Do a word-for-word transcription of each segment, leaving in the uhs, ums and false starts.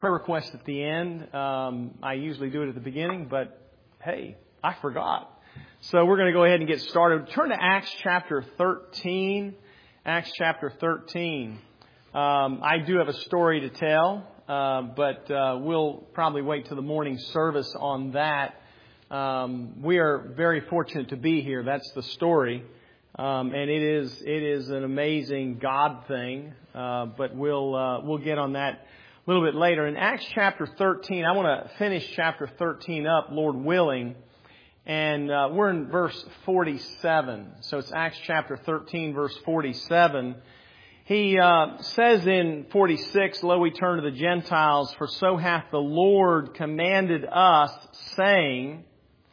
prayer request at the end. Um, I usually do it at the beginning, but hey, I forgot. So we're going to go ahead and get started. Turn to Acts chapter thirteen. Acts chapter thirteen. Um, I do have a story to tell, uh, but uh, we'll probably wait till the morning service on that. Um, we are very fortunate to be here. That's the story. Um, and it is it is an amazing God thing, uh, but we'll uh, we'll get on that a little bit later. In Acts chapter thirteen, I want to finish chapter thirteen up, Lord willing, and uh, we're in verse forty-seven. So it's Acts chapter thirteen, verse forty-seven. He uh, says in forty-six, "Lo, we turn to the Gentiles, for so hath the Lord commanded us, saying,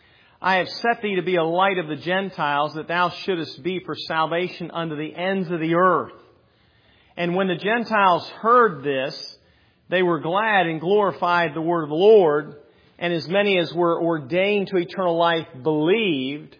I have set thee to be a light of the Gentiles, that thou shouldest be for salvation unto the ends of the earth. And when the Gentiles heard this, they were glad and glorified the word of the Lord. And as many as were ordained to eternal life believed."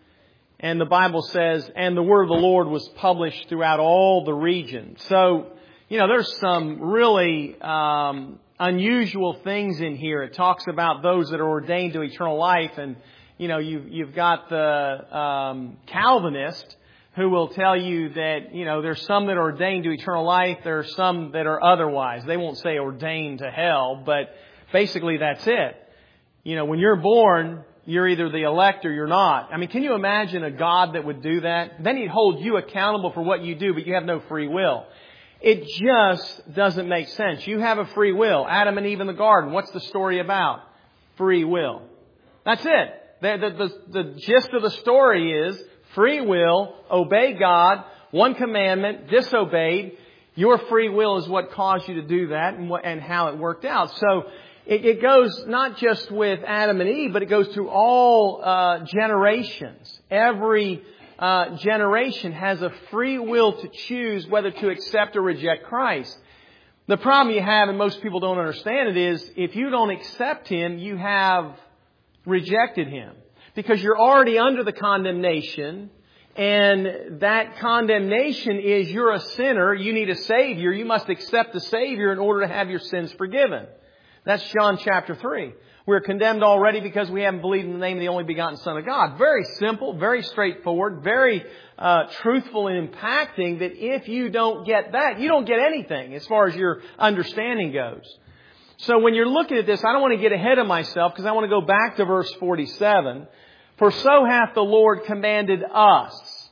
And the Bible says, "And the word of the Lord was published throughout all the region." So, you know, there's some really um, unusual things in here. It talks about those that are ordained to eternal life, and You know, you've, you've got the um, Calvinist who will tell you that, you know, there's some that are ordained to eternal life. There are some that are otherwise. They won't say ordained to hell, but basically that's it. You know, when you're born, you're either the elect or you're not. I mean, can you imagine a God that would do that? Then He'd hold you accountable for what you do, but you have no free will. It just doesn't make sense. You have a free will. Adam and Eve in the garden. What's the story about? Free will. That's it. The, the, the, the gist of the story is free will, obey God, one commandment, disobeyed. Your free will is what caused you to do that and, what, and how it worked out. So it, it goes not just with Adam and Eve, but it goes through all uh, generations. Every uh, generation has a free will to choose whether to accept or reject Christ. The problem you have, and most people don't understand it, is if you don't accept Him, you have rejected Him, because you're already under the condemnation, and that condemnation is you're a sinner, you need a Savior, you must accept the Savior in order to have your sins forgiven. That's John chapter three. We're condemned already because we haven't believed in the name of the only begotten Son of God. Very simple, very straightforward, very uh, truthful and impacting, that if you don't get that, you don't get anything as far as your understanding goes. So when you're looking at this, I don't want to get ahead of myself, because I want to go back to verse forty-seven. "For so hath the Lord commanded us,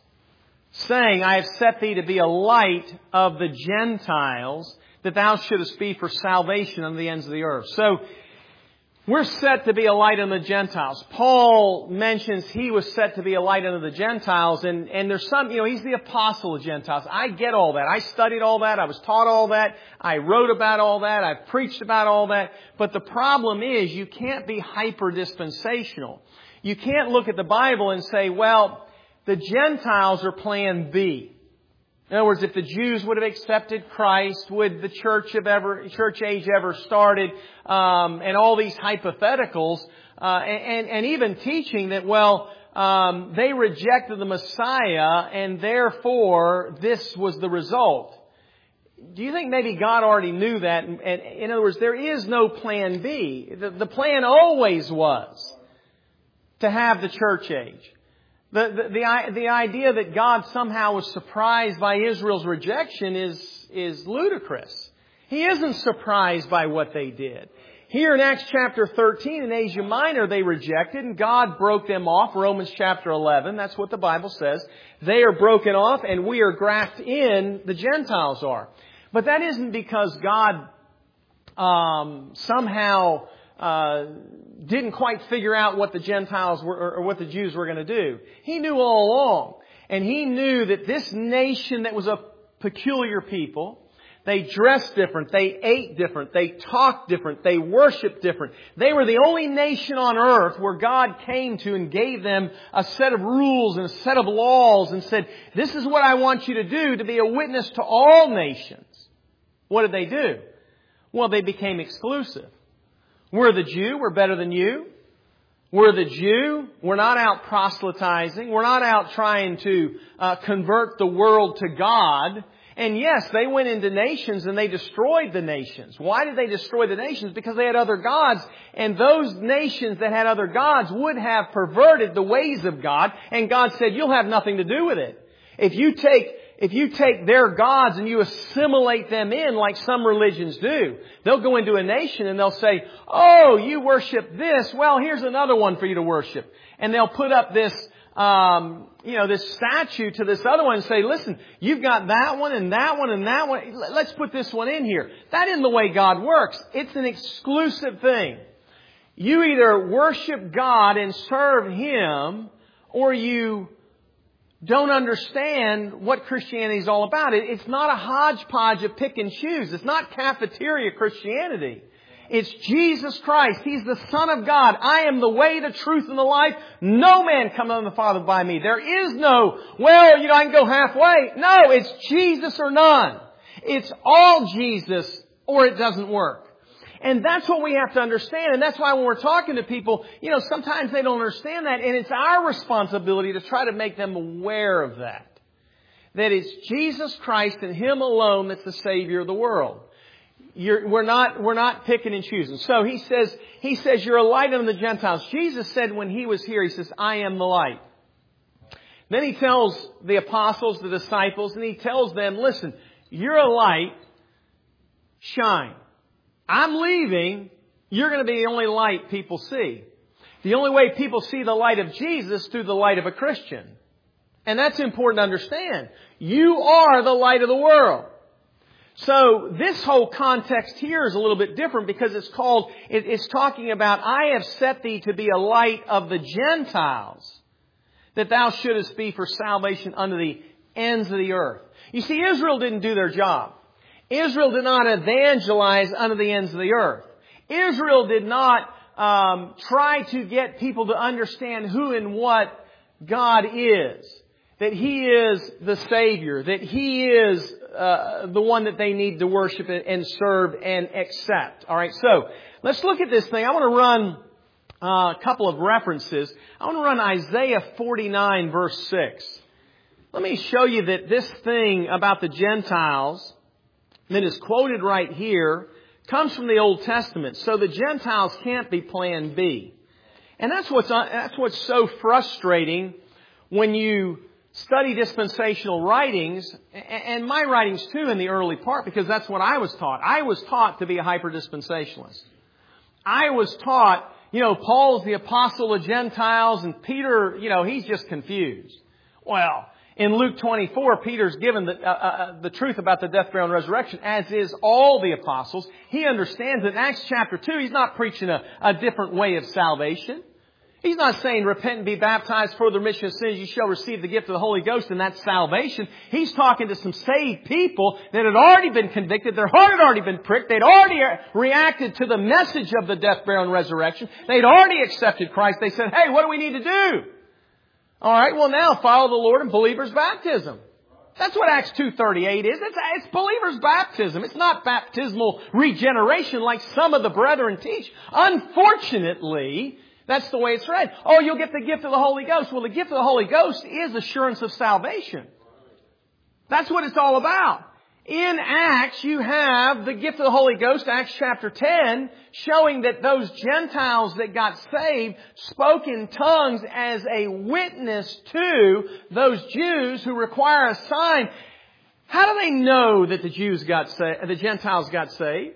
saying, I have set thee to be a light of the Gentiles, that thou shouldest be for salvation unto the ends of the earth." So we're set to be a light unto the Gentiles. Paul mentions he was set to be a light unto the Gentiles. And, and there's some, you know, he's the apostle of Gentiles. I get all that. I studied all that. I was taught all that. I wrote about all that. I've preached about all that. But the problem is you can't be hyper-dispensational. You can't look at the Bible and say, well, the Gentiles are plan B. In other words, if the Jews would have accepted Christ, would the church have ever, church age ever started? Um, and all these hypotheticals, uh, and, and even teaching that, well, um, they rejected the Messiah, and therefore this was the result. Do you think maybe God already knew that? And, and in other words, there is no plan B. The, the plan always was to have the church age. The, the, the, the idea that God somehow was surprised by Israel's rejection is, is ludicrous. He isn't surprised by what they did. Here in Acts chapter thirteen, in Asia Minor, they rejected, and God broke them off. Romans chapter eleven, that's what the Bible says. They are broken off, and we are grafted in, the Gentiles are. But that isn't because God um, somehow Uh, didn't quite figure out what the Gentiles were, or what the Jews were going to do. He knew all along. And He knew that this nation that was a peculiar people, they dressed different, they ate different, they talked different, they worshiped different. They were the only nation on earth where God came to and gave them a set of rules and a set of laws and said, this is what I want you to do to be a witness to all nations. What did they do? Well, they became exclusive. We're the Jew, we're better than you. We're the Jew, we're not out proselytizing. We're not out trying to uh, convert the world to God. And yes, they went into nations and they destroyed the nations. Why did they destroy the nations? Because they had other gods. And those nations that had other gods would have perverted the ways of God. And God said, you'll have nothing to do with it. If you take, if you take their gods and you assimilate them in like some religions do, they'll go into a nation and they'll say, oh, you worship this. Well, here's another one for you to worship. And they'll put up this Um, you know, this statue to this other one and say, listen, you've got that one and that one and that one. Let's put this one in here. That isn't the way God works. It's an exclusive thing. You either worship God and serve Him, or you don't understand what Christianity is all about. It's not a hodgepodge of pick and choose. It's not cafeteria Christianity. It's Jesus Christ. He's the Son of God. I am the way, the truth, and the life. No man cometh unto the Father by me. There is no, well, you know, I can go halfway. No, it's Jesus or none. It's all Jesus or it doesn't work. And that's what we have to understand. And that's why when we're talking to people, you know, sometimes they don't understand that. And it's our responsibility to try to make them aware of that. That it's Jesus Christ and Him alone that's the Savior of the world. You're, we're not, we're not picking and choosing. So he says, he says, you're a light unto the Gentiles. Jesus said when He was here, He says, I am the light. Then He tells the apostles, the disciples, and He tells them, listen, you're a light, shine. I'm leaving, you're going to be the only light people see. The only way people see the light of Jesus is through the light of a Christian. And that's important to understand. You are the light of the world. So this whole context here is a little bit different because it's called, it, it's talking about, I have set thee to be a light of the Gentiles, that thou shouldest be for salvation unto the ends of the earth. You see, Israel didn't do their job. Israel did not evangelize unto the ends of the earth. Israel did not um, try to get people to understand who and what God is. That He is the Savior. That He is uh, the one that they need to worship and serve and accept. All right, so let's look at this thing. I want to run uh, a couple of references. I want to run Isaiah forty-nine, verse six. Let me show you that this thing about the Gentiles that is quoted right here comes from the Old Testament. So the Gentiles can't be plan B. And that's what's, that's what's so frustrating when you study dispensational writings, and my writings too in the early part, because that's what I was taught. I was taught to be a hyper-dispensationalist. I was taught, you know, Paul's the apostle of Gentiles, and Peter, you know, he's just confused. Well, in Luke twenty-four, Peter's given the, uh, uh, the truth about the death, burial, and resurrection, as is all the apostles. He understands that in Acts chapter two, he's not preaching a, a different way of salvation. He's not saying repent and be baptized for the remission of sins. You shall receive the gift of the Holy Ghost, and that's salvation. He's talking to some saved people that had already been convicted. Their heart had already been pricked. They'd already reacted to the message of the death, burial, and resurrection. They'd already accepted Christ. They said, hey, what do we need to do? All right, well now follow the Lord in believer's baptism. That's what Acts two thirty-eight is. It's, it's believer's baptism. It's not baptismal regeneration like some of the brethren teach. Unfortunately, that's the way it's read. Oh, you'll get the gift of the Holy Ghost. Well, the gift of the Holy Ghost is assurance of salvation. That's what it's all about. In Acts, you have the gift of the Holy Ghost, Acts chapter ten, showing that those Gentiles that got saved spoke in tongues as a witness to those Jews who require a sign. How do they know that the Jews got saved, the Gentiles got saved?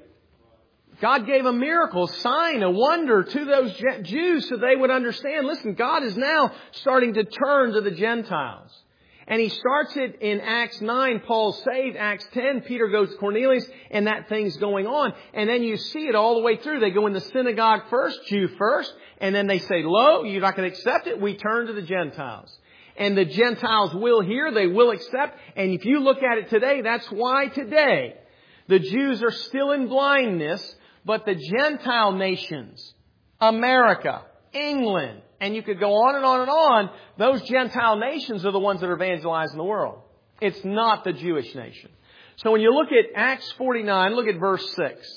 God gave a miracle, a sign, a wonder to those Jews so they would understand, listen, God is now starting to turn to the Gentiles. And He starts it in Acts nine, Paul's saved. Acts ten, Peter goes to Cornelius, and that thing's going on. And then you see it all the way through. They go in the synagogue first, Jew first, and then they say, lo, you're not going to accept it. We turn to the Gentiles. And the Gentiles will hear, they will accept. And if you look at it today, that's why today the Jews are still in blindness, but the Gentile nations, America, England, and you could go on and on and on. Those Gentile nations are the ones that are evangelizing the world. It's not the Jewish nation. So when you look at Acts forty-nine, look at verse six.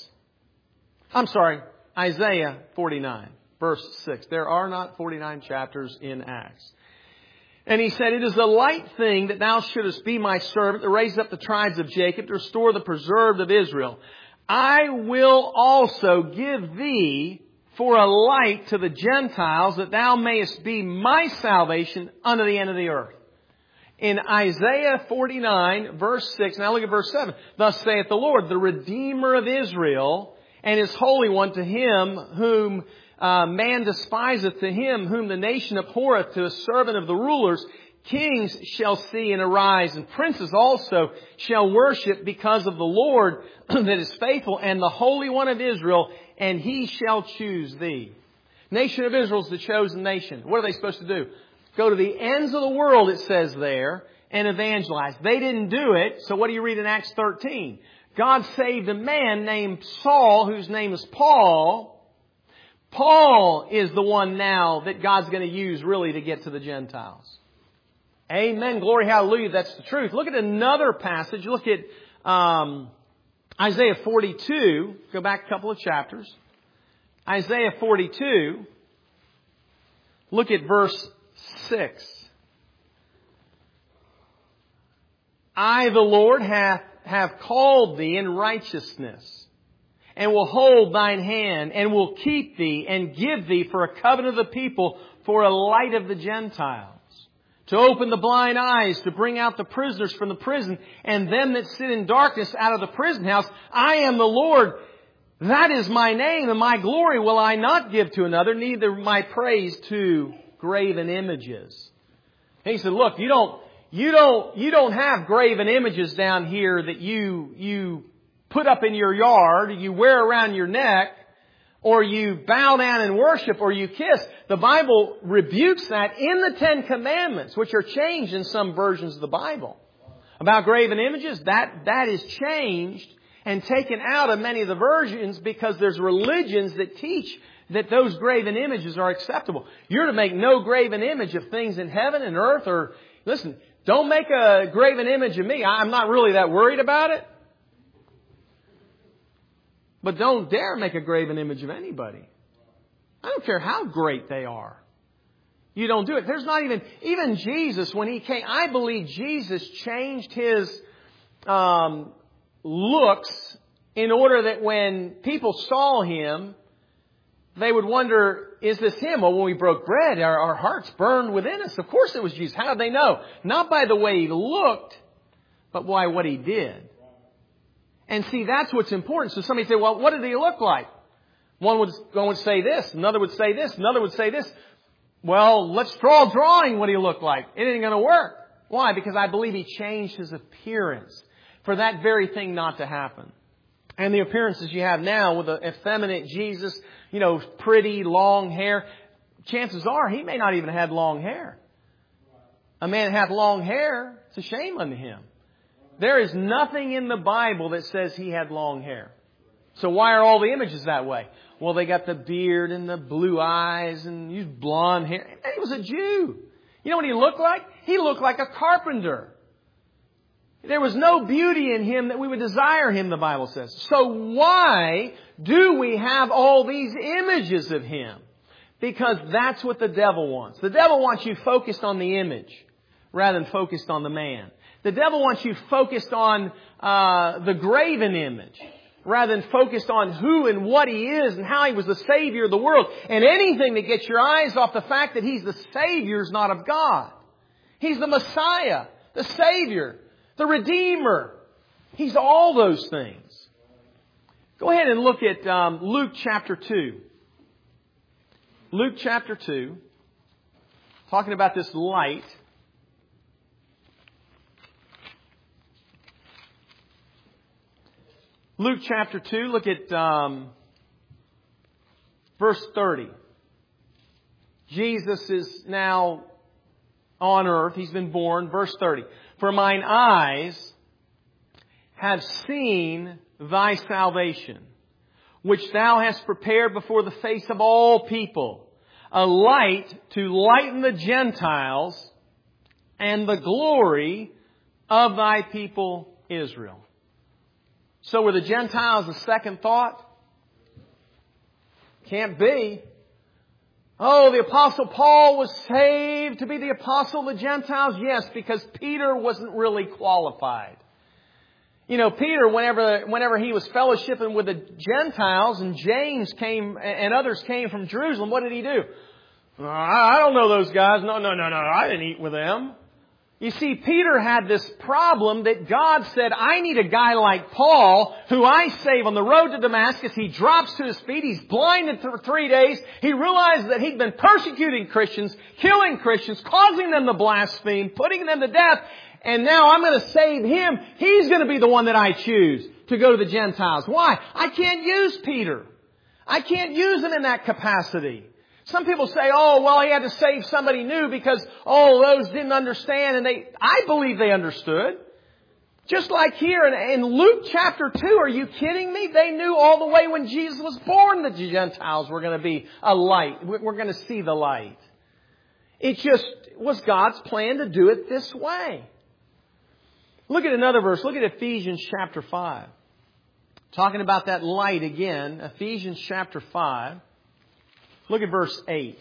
I'm sorry, Isaiah forty-nine, verse six. There are not forty-nine chapters in Acts. And he said, it is a light thing that thou shouldest be my servant to raise up the tribes of Jacob, to restore the preserved of Israel. I will also give thee for a light to the Gentiles, that thou mayest be my salvation unto the end of the earth. In Isaiah forty-nine, verse six, now look at verse seven. Thus saith the Lord, the Redeemer of Israel, and His Holy One, to him whom uh, man despiseth, to him whom the nation abhorreth, to a servant of the rulers, kings shall see and arise, and princes also shall worship, because of the Lord that is faithful, and the Holy One of Israel, and He shall choose thee. Nation of Israel is the chosen nation. What are they supposed to do? Go to the ends of the world, it says there, and evangelize. They didn't do it, so what do you read in Acts thirteen? God saved a man named Saul, whose name is Paul. Paul is the one now that God's going to use really to get to the Gentiles. Amen. Glory, hallelujah. That's the truth. Look at another passage. Look at um, Isaiah forty-two. Go back a couple of chapters. Isaiah forty-two. Look at verse six. I, the Lord, hath, have called thee in righteousness, and will hold thine hand, and will keep thee, and give thee for a covenant of the people, for a light of the Gentiles, to open the blind eyes, to bring out the prisoners from the prison, and them that sit in darkness out of the prison house. I am the Lord. That is my name, and my glory will I not give to another, neither my praise to graven images. And he said, look, you don't, you don't, you don't have graven images down here that you, you put up in your yard, you wear around your neck, or you bow down and worship, or you kiss. The Bible rebukes that in the Ten Commandments, which are changed in some versions of the Bible. About graven images, that, that is changed and taken out of many of the versions, because there's religions that teach that those graven images are acceptable. You're to make no graven image of things in heaven and earth, or, listen, don't make a graven image of me. I'm not really that worried about it. But don't dare make a graven image of anybody. I don't care how great they are. You don't do it. There's not even, even Jesus, when He came, I believe Jesus changed His um, looks in order that when people saw Him, they would wonder, is this Him? Well, when we broke bread, our, our hearts burned within us. Of course it was Jesus. How did they know? Not by the way He looked, but by what He did. And see, that's what's important. So somebody say, well, what did He look like? One would go and say this. Another would say this. Another would say this. Well, let's draw a drawing what He looked like. It ain't going to work. Why? Because I believe He changed His appearance for that very thing not to happen. And the appearances you have now with an effeminate Jesus, you know, pretty, long hair, chances are He may not even have had long hair. A man that hath long hair, it's a shame unto him. There is nothing in the Bible that says He had long hair. So why are all the images that way? Well, they got the beard and the blue eyes and used blonde hair. He was a Jew. You know what he looked like? He looked like a carpenter. There was no beauty in Him that we would desire Him, the Bible says. So why do we have all these images of Him? Because that's what the devil wants. The devil wants you focused on the image rather than focused on the man. The devil wants you focused on uh, the graven image rather than focused on who and what He is and how He was the Savior of the world. And anything that gets your eyes off the fact that He's the Savior is not of God. He's the Messiah, the Savior, the Redeemer. He's all those things. Go ahead and look at um, Luke chapter two. Luke chapter two. Talking about this light. Luke chapter two, look at um, verse thirty. Jesus is now on earth. He's been born. Verse thirty. For mine eyes have seen Thy salvation, which Thou hast prepared before the face of all people, a light to lighten the Gentiles and the glory of Thy people Israel. So were the Gentiles a second thought? Can't be. Oh, the Apostle Paul was saved to be the Apostle of the Gentiles? Yes, because Peter wasn't really qualified. You know, Peter, whenever whenever he was fellowshipping with the Gentiles and James came and others came from Jerusalem, what did he do? I don't know those guys. No, no, no, no. I didn't eat with them. You see, Peter had this problem that God said, I need a guy like Paul who I save on the road to Damascus. He drops to his feet. He's blinded for three days. He realizes that he'd been persecuting Christians, killing Christians, causing them to blaspheme, putting them to death. And now I'm going to save him. He's going to be the one that I choose to go to the Gentiles. Why? I can't use Peter. I can't use him in that capacity. Some people say, oh, well, he had to save somebody new because, oh, those didn't understand. And they, I believe they understood. Just like here in, in Luke chapter two, are you kidding me? They knew all the way when Jesus was born that the Gentiles were going to be a light. We're going to see the light. It just was God's plan to do it this way. Look at another verse. Look at Ephesians chapter five. Talking about that light again. Ephesians chapter five. Look at verse eight.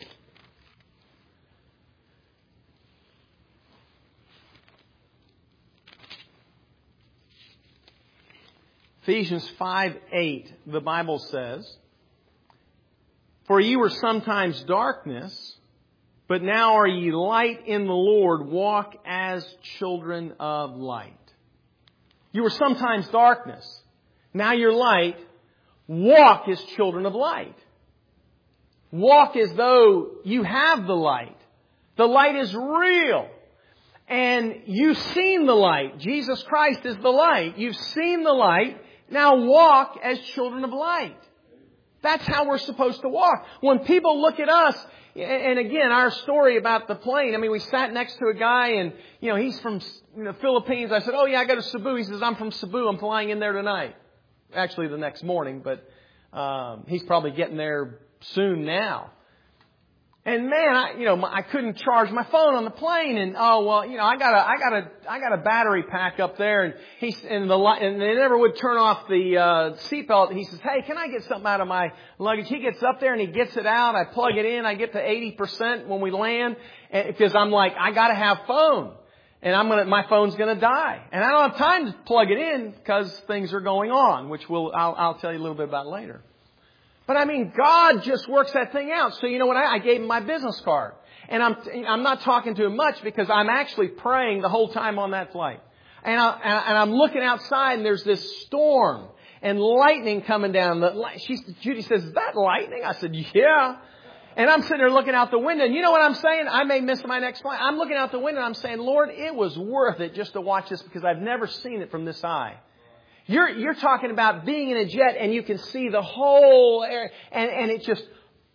Ephesians five eight, the Bible says, For ye were sometimes darkness, but now are ye light in the Lord. Walk as children of light. You were sometimes darkness. Now you're light. Walk as children of light. Walk as though you have the light. The light is real. And you've seen the light. Jesus Christ is the light. You've seen the light. Now walk as children of light. That's how we're supposed to walk. When people look at us, and again, our story about the plane, I mean, we sat next to a guy and, you know, he's from you know, Philippines. I said, oh yeah, I go to Cebu. He says, I'm from Cebu. I'm flying in there tonight. Actually, the next morning, but um, he's probably getting there soon now. And man, I, you know, I couldn't charge my phone on the plane, and oh well, you know, I got a, I got a, I got a battery pack up there, and he's and the and they never would turn off the uh, seatbelt. He says, "Hey, can I get something out of my luggage?" He gets up there and he gets it out. I plug it in. I get to eighty percent when we land, because I'm like, I got to have phone, and I'm gonna, my phone's gonna die, and I don't have time to plug it in because things are going on, which we'll, I'll, I'll tell you a little bit about later. But I mean, God just works that thing out. So you know what? I, I gave him my business card. And I'm I'm not talking to him much because I'm actually praying the whole time on that flight. And, I, and I'm looking outside and there's this storm and lightning coming down. The, she, Judy says, is that lightning? I said, yeah. And I'm sitting there looking out the window. And you know what I'm saying? I may miss my next flight. I'm looking out the window and I'm saying, Lord, it was worth it just to watch this because I've never seen it from this eye. You're, you're talking about being in a jet and you can see the whole area and, and it just,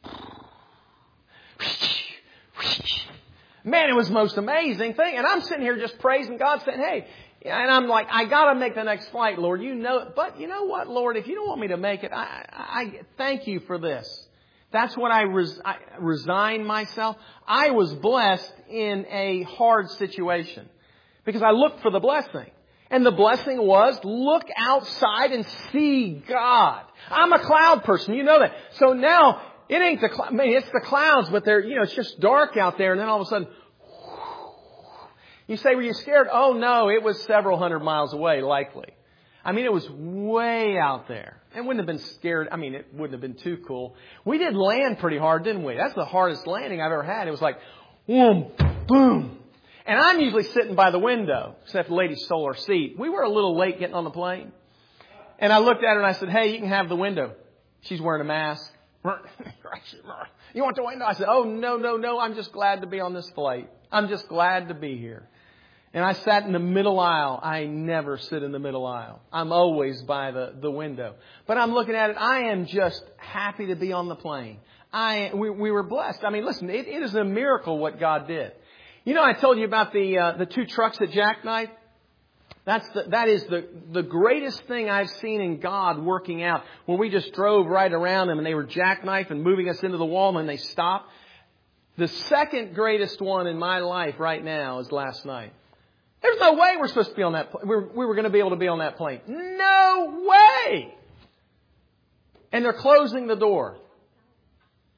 man, it was the most amazing thing. And I'm sitting here just praising God saying, hey, and I'm like, I got to make the next flight, Lord. You know it. But you know what, Lord, if you don't want me to make it, I, I, I thank you for this. That's what I, res, I resigned myself. I was blessed in a hard situation because I looked for the blessing. And the blessing was, look outside and see God. I'm a cloud person. You know that. So now, it ain't the clouds. I mean, it's the clouds, but they're, you know, it's just dark out there. And then all of a sudden, you say, were you scared? Oh, no, it was several hundred miles away, likely. I mean, it was way out there. It wouldn't have been scared. I mean, it wouldn't have been too cool. We did land pretty hard, didn't we? That's the hardest landing I've ever had. It was like, boom, boom. And I'm usually sitting by the window, except the lady stole our seat. We were a little late getting on the plane. And I looked at her and I said, hey, you can have the window. She's wearing a mask. You want the window? I said, oh, no, no, no. I'm just glad to be on this flight. I'm just glad to be here. And I sat in the middle aisle. I never sit in the middle aisle. I'm always by the, the window. But I'm looking at it. I am just happy to be on the plane. I we, we were blessed. I mean, listen, it, it is a miracle what God did. You know, I told you about the uh, the two trucks that jackknifed. That's the, that is the the greatest thing I've seen in God working out. When we just drove right around them and they were jackknifed and moving us into the wall and then they stopped. The second greatest one in my life right now is last night. There's no way we're supposed to be on that. We were, we were going to be able to be on that plane. No way. And they're closing the door.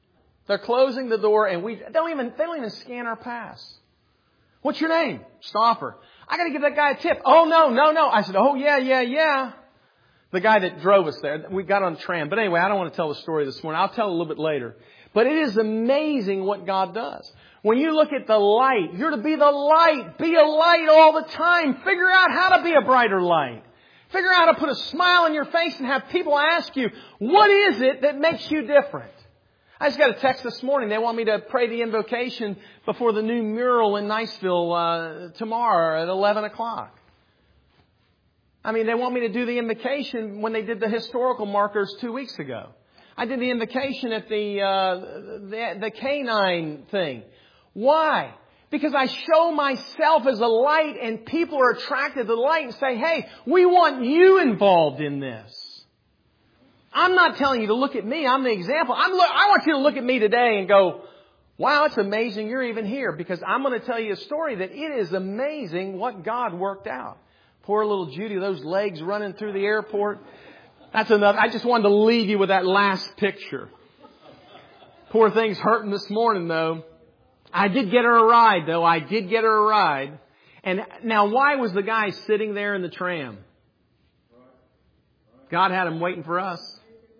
They're closing the door and we they don't even they don't even scan our pass. What's your name? Stoffer. I got to give that guy a tip. Oh, no, no, no. I said, oh, yeah, yeah, yeah. The guy that drove us there, we got on the tram. But anyway, I don't want to tell the story this morning. I'll tell it a little bit later. But it is amazing what God does. When you look at the light, you're to be the light. Be a light all the time. Figure out how to be a brighter light. Figure out how to put a smile on your face and have people ask you, what is it that makes you different? I just got a text this morning. They want me to pray the invocation before the new mural in Niceville uh, tomorrow at eleven o'clock. I mean, they want me to do the invocation when they did the historical markers two weeks ago. I did the invocation at the, uh, the, the canine thing. Why? Because I show myself as a light and people are attracted to the light and say, hey, we want you involved in this. I'm not telling you to look at me. I'm the example. I'm lo- I want you to look at me today and go, wow, it's amazing you're even here. Because I'm going to tell you a story that it is amazing what God worked out. Poor little Judy, those legs running through the airport. That's enough. I just wanted to leave you with that last picture. Poor thing's hurting this morning, though. I did get her a ride, though. I did get her a ride. And now, why was the guy sitting there in the tram? God had him waiting for us.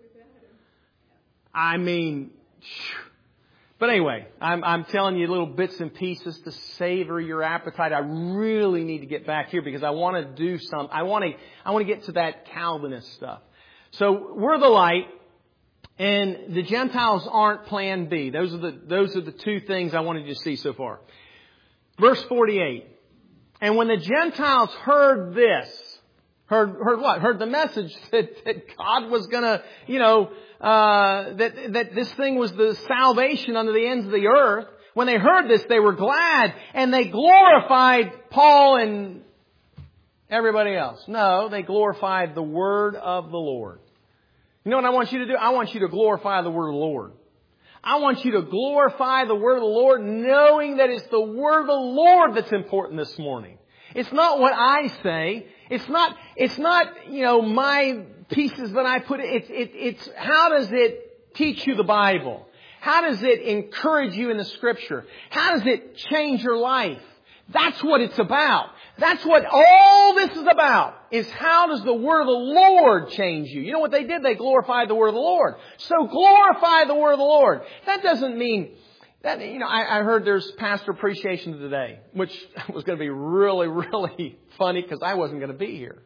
I mean, but anyway, I'm, I'm telling you little bits and pieces to savor your appetite. I really need to get back here because I want to do some. I want to. I want to get to that Calvinist stuff. So we're the light, and the Gentiles aren't Plan B. Those are the those are the two things I wanted you to see so far. Verse forty-eight. And when the Gentiles heard this, heard heard what? Heard the message that, that God was going to, you know. Uh, that, that this thing was the salvation under the ends of the earth. When they heard this, they were glad and they glorified Paul and everybody else. No, they glorified the word of the Lord. You know what I want you to do? I want you to glorify the word of the Lord. I want you to glorify the word of the Lord, knowing that it's the word of the Lord that's important this morning. It's not what I say. It's not, it's not, you know, my pieces that I put. It's, it, it's how does it teach you the Bible? How does it encourage you in the Scripture? How does it change your life? That's what it's about. That's what all this is about, is how does the word of the Lord change you? You know what they did? They glorified the word of the Lord. So glorify the word of the Lord. That doesn't mean that, you know, I, I heard there's pastor appreciation today, which was going to be really, really funny because I wasn't going to be here.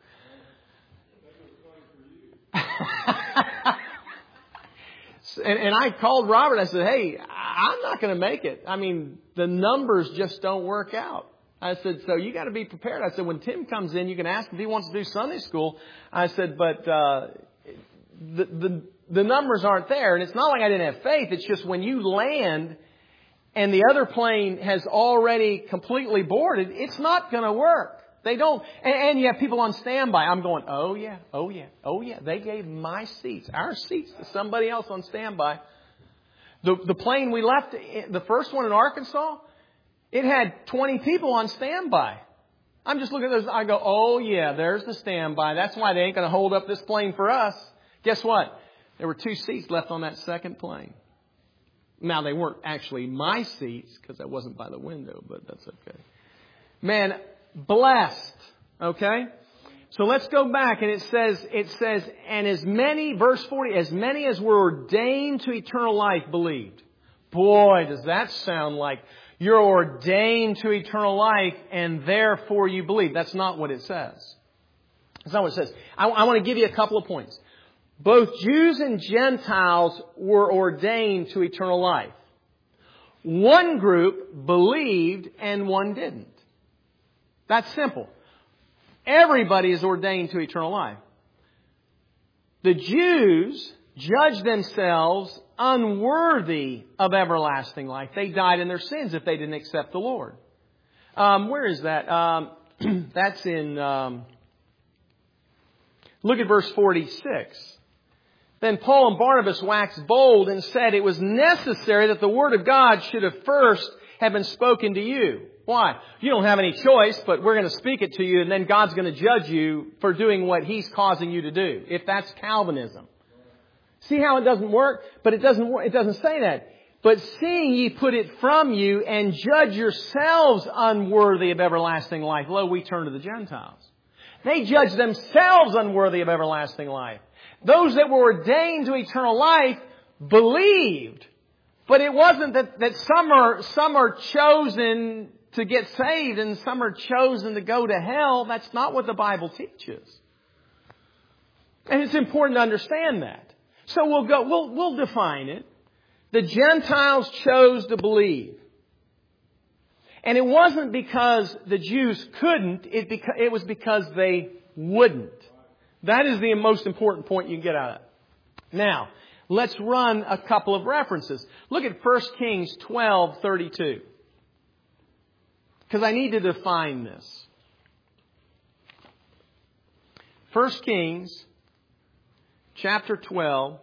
and, and I called Robert. I said, hey, I'm not going to make it. I mean, the numbers just don't work out. I said, so you got to be prepared. I said, when Tim comes in, you can ask if he wants to do Sunday school. I said, but uh, the, the the numbers aren't there. And it's not like I didn't have faith. It's just when you land and the other plane has already completely boarded, it's not going to work. They don't. And, and you have people on standby. I'm going, oh, yeah, oh, yeah, oh, yeah. They gave my seats, our seats, to somebody else on standby. The, the plane we left, the first one in Arkansas, it had twenty people on standby. I'm just looking at those. I go, oh, yeah, there's the standby. That's why they ain't going to hold up this plane for us. Guess what? There were two seats left on that second plane. Now, they weren't actually my seats because I wasn't by the window, but that's okay. Man, blessed. Okay? So let's go back and it says, it says, and as many, verse forty, as many as were ordained to eternal life believed. Boy, does that sound like you're ordained to eternal life and therefore you believe. That's not what it says. That's not what it says. I, I want to give you a couple of points. Both Jews and Gentiles were ordained to eternal life. One group believed and one didn't. That's simple. Everybody is ordained to eternal life. The Jews judged themselves unworthy of everlasting life. They died in their sins if they didn't accept the Lord. Um, where is that? Um, that's in, um, look at verse forty-six. Then Paul and Barnabas waxed bold and said it was necessary that the word of God should have first have been spoken to you. Why? You don't have any choice, but we're going to speak it to you, and then God's going to judge you for doing what He's causing you to do, if that's Calvinism. See how it doesn't work? But it doesn't, it doesn't say that. But seeing ye put it from you and judge yourselves unworthy of everlasting life, lo, we turn to the Gentiles. They judge themselves unworthy of everlasting life. Those that were ordained to eternal life believed. But it wasn't that, that some are, some are chosen to get saved and some are chosen to go to hell. That's not what the Bible teaches. And it's important to understand that. So we'll go, we'll, we'll define it. The Gentiles chose to believe. And it wasn't because the Jews couldn't, it, beca- it was because they wouldn't. That is the most important point you can get out of it. Now, let's run a couple of references. Look at First Kings twelve thirty-two. Because I need to define this. First Kings chapter twelve,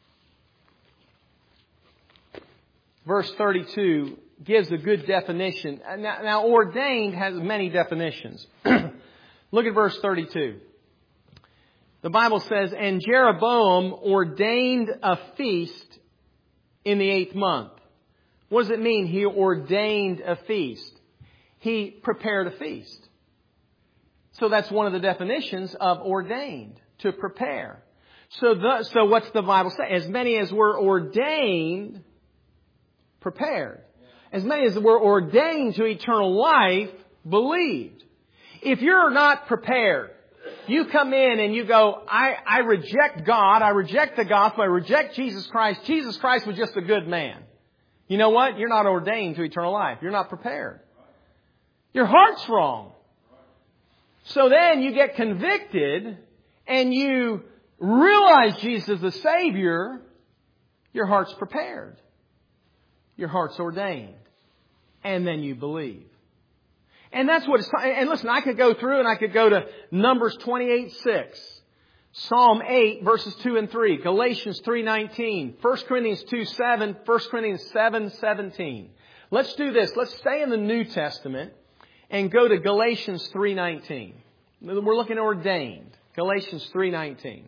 verse thirty-two gives a good definition. Now, now ordained has many definitions. Look at verse thirty-two. The Bible says, and Jeroboam ordained a feast in the eighth month. What does it mean? He ordained a feast. He prepared a feast. So that's one of the definitions of ordained, to prepare. So, the, so what's the Bible say? As many as were ordained, prepared. As many as were ordained to eternal life, believed. If you're not prepared, you come in and you go, I, I reject God, I reject the gospel, I reject Jesus Christ. Jesus Christ was just a good man. You know what? You're not ordained to eternal life. You're not prepared. Your heart's wrong. So then you get convicted and you realize Jesus is the Savior. Your heart's prepared. Your heart's ordained. And then you believe. And that's what it's, and listen, I could go through and I could go to Numbers twenty-eight six, Psalm eight verses two and three, Galatians three nineteen, First Corinthians two seven, First Corinthians seven seventeen. Let's do this. Let's stay in the New Testament and go to Galatians three nineteen. We're looking at ordained. Galatians three nineteen.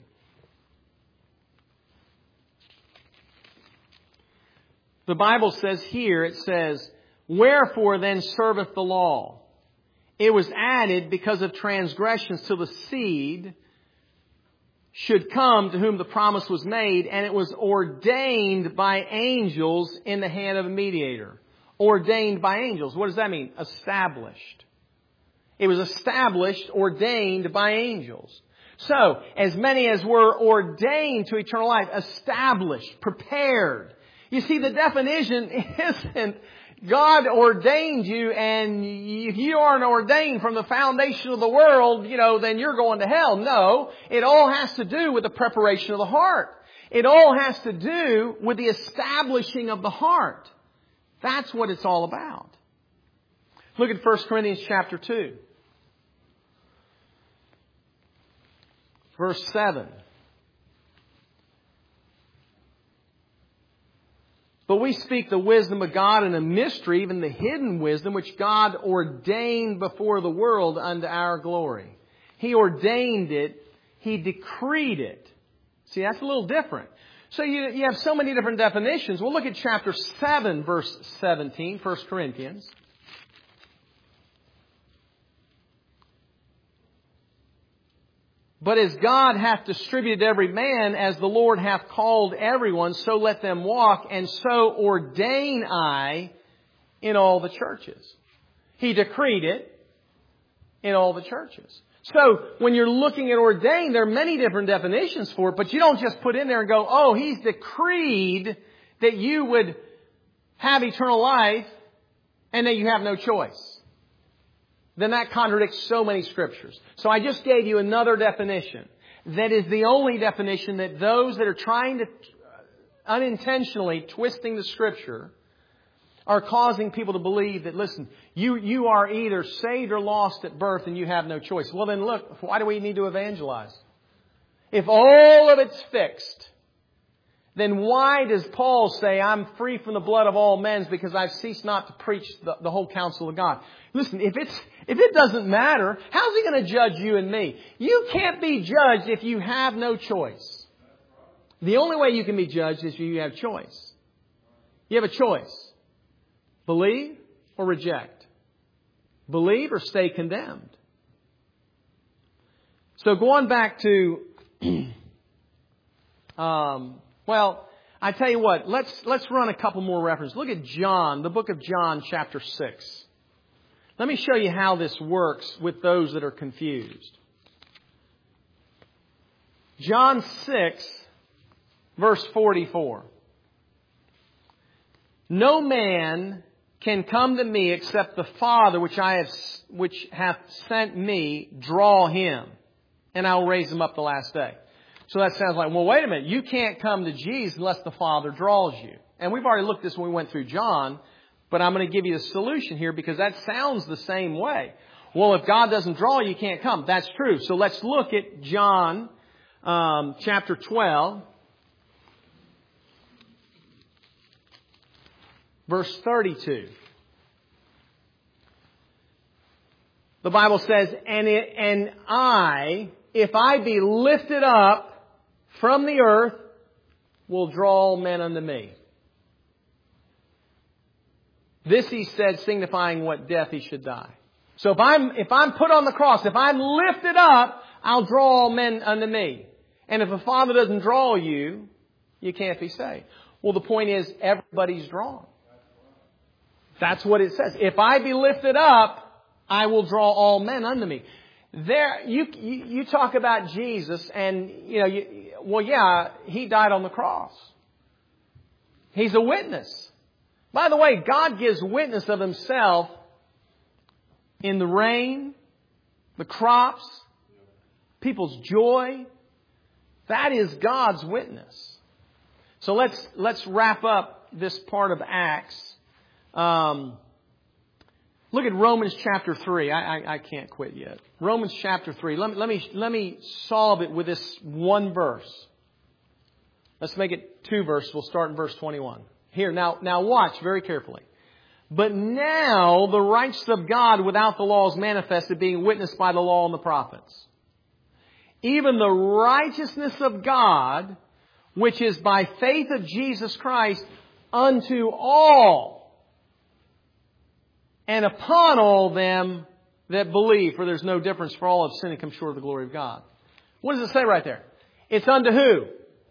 The Bible says here, it says, wherefore then serveth the law? It was added because of transgressions till the seed should come to whom the promise was made, and it was ordained by angels in the hand of a mediator. Ordained by angels. What does that mean? Established. It was established, ordained by angels. So, as many as were ordained to eternal life, established, prepared. You see, the definition isn't God ordained you, and if you aren't ordained from the foundation of the world, you know, then you're going to hell. No, it all has to do with the preparation of the heart. It all has to do with the establishing of the heart. That's what it's all about. Look at First Corinthians chapter two. Verse seven. But we speak the wisdom of God in a mystery, even the hidden wisdom, which God ordained before the world unto our glory. He ordained it. He decreed it. See, that's a little different. So you, you have so many different definitions. We'll look at chapter seven, verse seventeen, First Corinthians. But as God hath distributed every man, as the Lord hath called everyone, so let them walk, and so ordain I in all the churches. He decreed it in all the churches. So when you're looking at ordained, there are many different definitions for it, but you don't just put in there and go, oh, He's decreed that you would have eternal life and that you have no choice. Then that contradicts so many scriptures. So I just gave you another definition. That is the only definition that those that are trying to unintentionally twisting the scripture are causing people to believe that, listen, you, you are either saved or lost at birth and you have no choice. Well then look, why do we need to evangelize? If all of it's fixed, then why does Paul say, I'm free from the blood of all men because I've ceased not to preach the, the whole counsel of God? Listen, if it's, if it doesn't matter, how's He going to judge you and me? You can't be judged if you have no choice. The only way you can be judged is if you have choice. You have a choice. Believe or reject. Believe or stay condemned. So go on back to, um, well, I tell you what, let's, let's run a couple more references. Look at John, the book of John, chapter six. Let me show you how this works with those that are confused. John six, verse forty-four. No man can come to me except the Father which I have, which hath sent me draw him, and I will raise him up the last day. So that sounds like, well, wait a minute. You can't come to Jesus unless the Father draws you. And we've already looked at this when we went through John, but I'm going to give you the solution here because that sounds the same way. Well, if God doesn't draw you, you can't come. That's true. So let's look at John um, chapter twelve, verse thirty-two. The Bible says, and, it, and I, if I be lifted up from the earth, will draw all men unto me. This he said, signifying what death he should die. So if I'm, if I'm put on the cross, if I'm lifted up, I'll draw all men unto me. And if the Father doesn't draw you, you can't be saved. Well, the point is, everybody's drawn. That's what it says. If I be lifted up, I will draw all men unto me. There, you, you, you talk about Jesus and, you know, you, well, yeah, He died on the cross. He's a witness. By the way, God gives witness of Himself in the rain, the crops, people's joy. That is God's witness. So let's, let's wrap up this part of Acts. Um, Look at Romans chapter three. I, I, I can't quit yet. Romans chapter three. Let me, let me, let me solve it with this one verse. Let's make it two verses. We'll start in verse twenty-one. Here, now, now watch very carefully. But now the righteousness of God without the law is manifested, being witnessed by the law and the prophets. Even the righteousness of God, which is by faith of Jesus Christ, unto all, and upon all them that believe, for there's no difference, for all have sinned and come short of the glory of God. What does it say right there? It's unto who?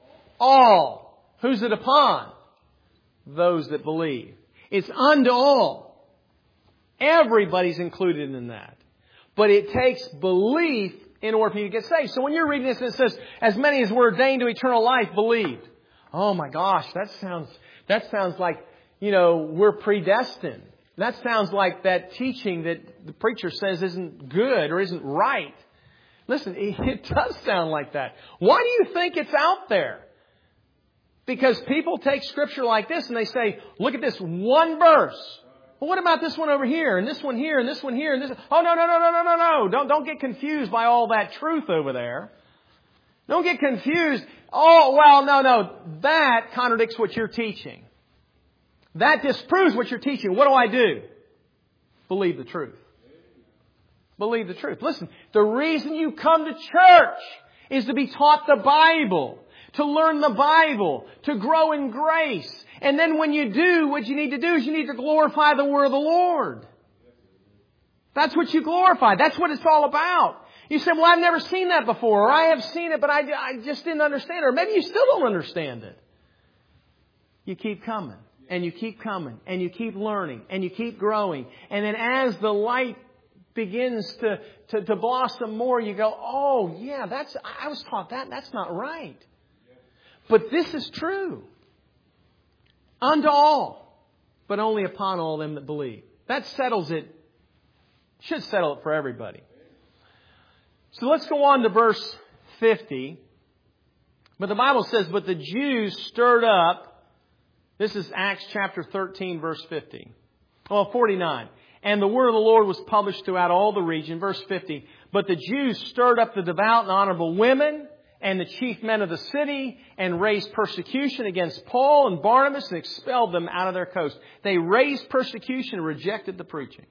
All. Who's it upon? Those that believe. It's unto all. Everybody's included in that. But it takes belief in order for you to get saved. So when you're reading this and it says, as many as were ordained to eternal life believed. Oh my gosh, that sounds, that sounds like, you know, we're predestined. That sounds like that teaching that the preacher says isn't good or isn't right. Listen, it does sound like that. Why do you think it's out there? Because people take Scripture like this and they say, look at this one verse. Well, what about this one over here and this one here and this one here and this? Oh, no, no, no, no, no, no, no. Don't, don't get confused by all that truth over there. Don't get confused. Oh, well, no, no. That contradicts what you're teaching. That disproves what you're teaching. What do I do? Believe the truth. Believe the truth. Listen, the reason you come to church is to be taught the Bible, to learn the Bible, to grow in grace. And then when you do, what you need to do is you need to glorify the word of the Lord. That's what you glorify. That's what it's all about. You say, well, I've never seen that before, or I have seen it, but I, I just didn't understand it, or maybe you still don't understand it. You keep coming. And you keep coming, and you keep learning, and you keep growing. And then as the light begins to, to, to blossom more, you go, oh, yeah, that's I was taught that. That's not right. But this is true. Unto all, but only upon all them that believe. That settles it. Should settle it for everybody. So let's go on to verse fifty. But the Bible says, but the Jews stirred up. This is Acts chapter thirteen, verse fifty. Well, forty-nine. And the word of the Lord was published throughout all the region. Verse fifty. But the Jews stirred up the devout and honorable women and the chief men of the city and raised persecution against Paul and Barnabas and expelled them out of their coast. They raised persecution and rejected the preaching.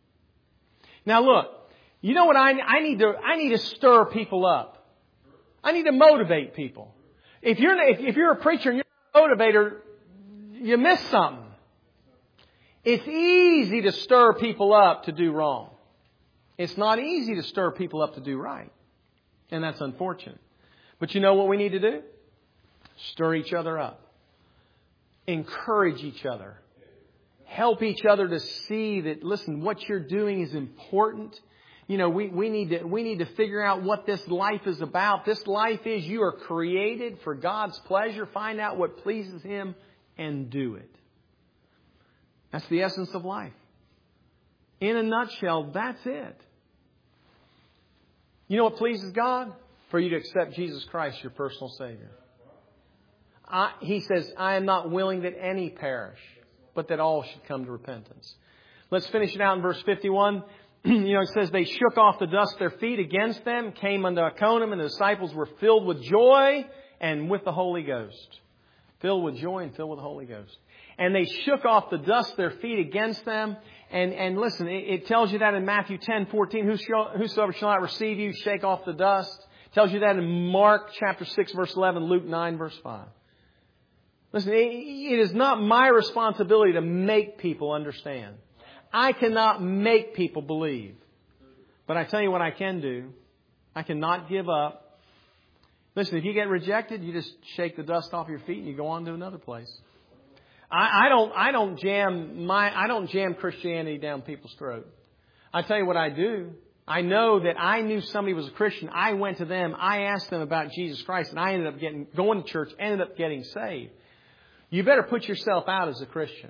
Now look, you know what I, I need to, I need to stir people up. I need to motivate people. If you're, if, if you're a preacher and you're a motivator, you missed something. It's easy to stir people up to do wrong. It's not easy to stir people up to do right. And that's unfortunate. But you know what we need to do? Stir each other up. Encourage each other. Help each other to see that, listen, what you're doing is important. You know, we, we need to, we need to figure out what this life is about. This life is you are created for God's pleasure. Find out what pleases Him and do it. That's the essence of life. In a nutshell, that's it. You know what pleases God? For you to accept Jesus Christ, your personal Savior. I, he says, I am not willing that any perish, but that all should come to repentance. Let's finish it out in verse fifty-one. You know, it says, they shook off the dust of their feet against them, came unto Iconium, and the disciples were filled with joy and with the Holy Ghost. Filled with joy and filled with the Holy Ghost. And they shook off the dust of their feet against them. And, and listen, it, it tells you that in Matthew ten fourteen, whosoever shall not receive you, shake off the dust. It tells you that in Mark chapter six, verse eleven, Luke nine, verse five. Listen, it, it is not my responsibility to make people understand. I cannot make people believe. But I tell you what I can do. I cannot give up. Listen, if you get rejected, you just shake the dust off your feet and you go on to another place. I, I don't I don't jam my I don't jam Christianity down people's throat. I tell you what I do. I know that I knew somebody was a Christian. I went to them. I asked them about Jesus Christ, and I ended up getting going to church, ended up getting saved. You better put yourself out as a Christian.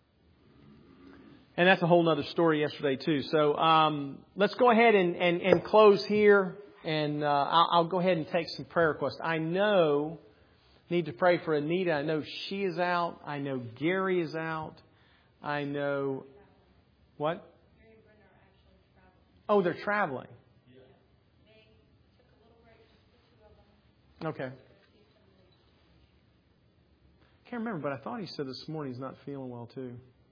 And that's a whole other story yesterday, too. So um, let's go ahead and, and, and close here. And uh, I'll, I'll go ahead and take some prayer requests. I know, need to pray for Anita. I know she is out. I know Gary is out. I know, what? Oh, they're traveling. Okay. Can't remember, but I thought he said this morning he's not feeling well, too.